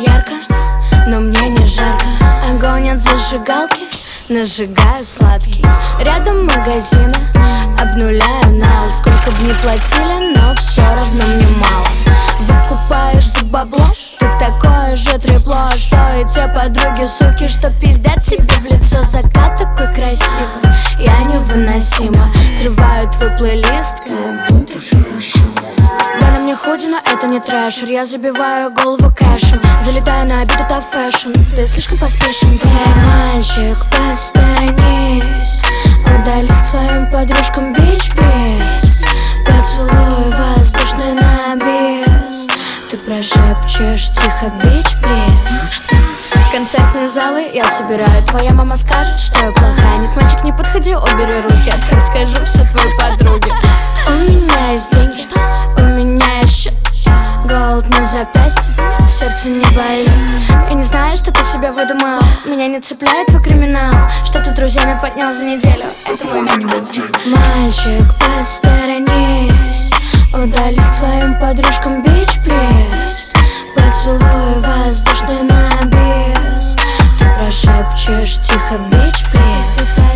ярко, но мне не жарко. Огонь от зажигалки, нажигаю сладкий. Рядом магазины, обнуляю нал. Сколько б ни платили, но все равно мне мало. Выкупаешь за бабло, ты такое же трепло, что и те подруги, суки, что пиздят себе в лицо. Закат такой красивый, я невыносима. Срываю твой плейлист, да, на мне худи, но это не трэшер. Я забиваю голову кэшем, залетаю на обид, это фэшн. Ты слишком поспешен, мальчик, посторонись. Удались к своим подружкам, бич, плиз. Поцелуй воздушный на бис. Ты прошепчешь тихо, бич, плиз. Концертные залы я собираю. Твоя мама скажет, что я плохая. Нет, мальчик, не подходи, убери руки, а то расскажу все твоей подруге. У меня есть деньги, у меня есть счет, голод на запястье, сердце не болит. Я не знаю, что ты себе выдумал, меня не цепляет твой криминал. Что ты с друзьями поднял за неделю, это мой минимум. Мальчик, посторонись. Удались к своим подружкам, бич, плиз. Поцелуй воздушный на бис. Ты прошепчешь тихо, бич, плиз.